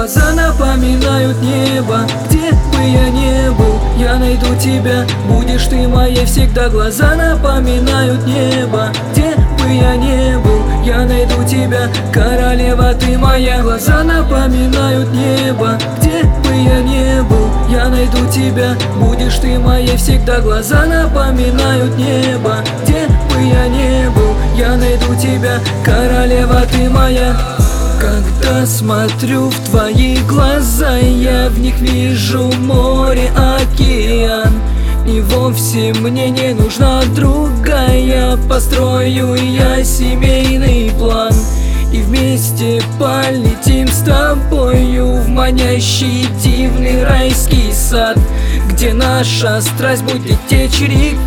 глаза напоминают небо. Где бы я не был, я найду тебя, будешь ты моей всегда. Глаза напоминают небо. Где бы я не был, я найду тебя, королева ты моя. Глаза напоминают небо. Где бы я не был, я найду тебя, будешь ты моей всегда. Глаза напоминают небо. Где бы я не был, я найду тебя, королева ты моя. Когда смотрю в твои глаза, я в них вижу море, океан. И вовсе мне не нужна другая, построю я семейный план. И вместе полетим с тобою в манящий дивный райский сад, где наша страсть будет течь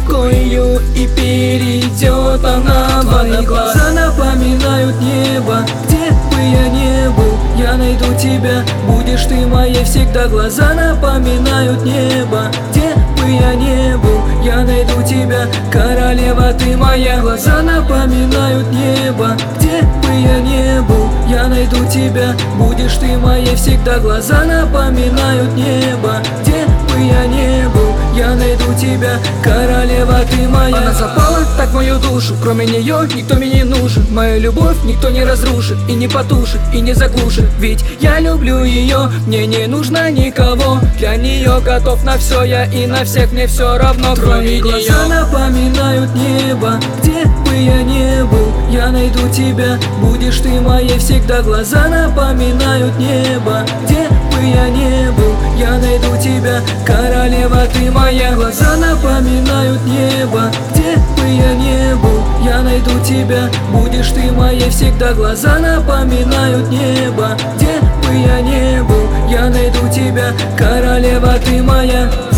рекою, и перейдет она в твои глаза напоминают небо. Где бы я не был, я найду тебя, будешь ты моей всегда. Глаза напоминают небо. Где бы я не был, я найду тебя, королева ты моя. Глаза напоминают небо. Где бы я не был, я найду тебя, будешь ты моей всегда. Глаза напоминают небо. Где бы я не был, я найду тебя, королева ты моя. Она запала так в мою душу, кроме нее никто мне не нужен. Мою любовь никто не разрушит, и не потушит, и не заглушит. Ведь я люблю ее, мне не нужно никого. Для нее готов на все я, и на всех мне все равно, кроме нее. Глаза напоминают небо. Где бы я не был, я найду тебя, будешь ты моей всегда. Глаза напоминают небо. Где бы я не был, я найду тебя, королева ты моя. Глаза напоминают небо. Где бы я не был, я найду тебя, будешь ты моей всегда. Глаза напоминают небо. Где бы я не был, я найду тебя, королева ты моя.